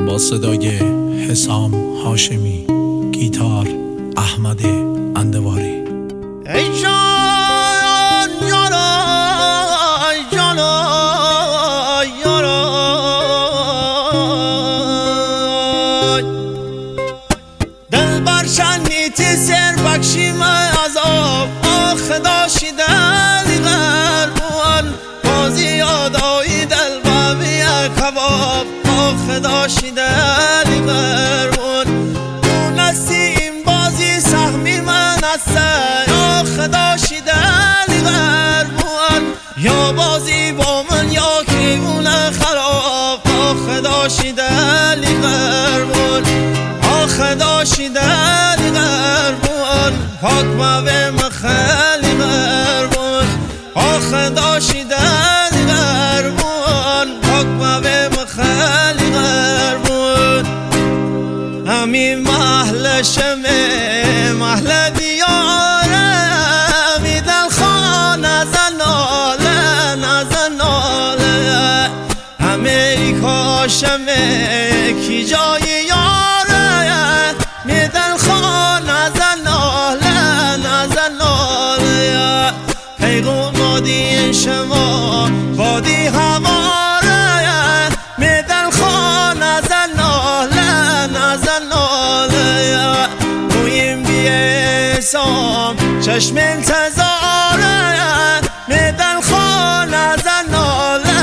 با صدای حسام هاشمی، گیتار احمد اندواری. ای جان یارا یارا یارا دل برشنیتی سر بخشیم عذاب خدا شیدلی غربان بازی یادایی دل بابی کباب خدا شیدلی غربان دونستی این بازی سهمی من هسته یا خدا شیدلی غربان یا بازی با من یا کیمون خراب خدا شیدلی غربان خدا شیدلی غربان پاک موه مخلی غربان خدا شیدلی غربان پاک موه مخلی غربان همین محل شمه محل دیاره می دل خان نزناله نزناله امریکا شمه کی جای یاره می دل خان نزناله نزناله پیغام مادی شما بادی هماره می دل خان نزناله نزناله مویم بیسام چشم انتظاره می دل خان نزناله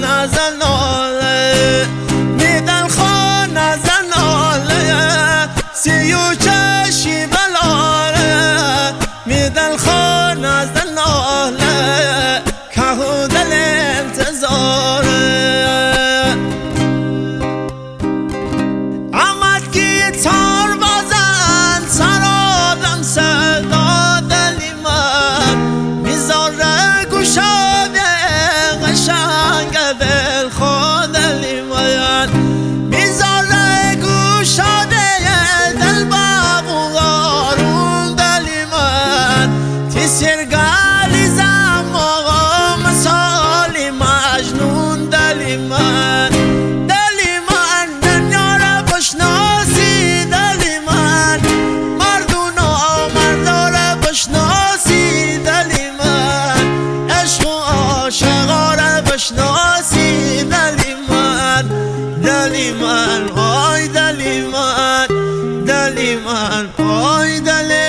نزناله می دل خان نزناله سیو چشی بلاره می دل خان نزناله که دل انتظاره آمد گیتار بزن سرادم صدا دلی من میذاره گوشاده قشنگ دل خود دلی من میذاره گوشاده دل بابوارون دلی من تیسیر گلی زمان مثالی مجنون دلی من دلی من دنیا را بشناسی دلی من مردونا مردا را بشناسی دلی من عشق و عاشقا را بشناسی دلی من آی دلی من آی دلی